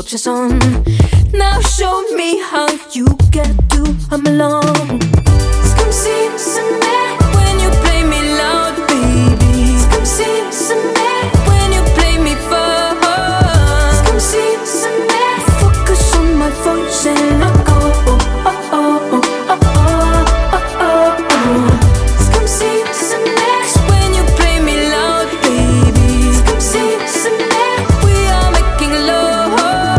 sculptures on. Now show me how you get to hum along. Come see,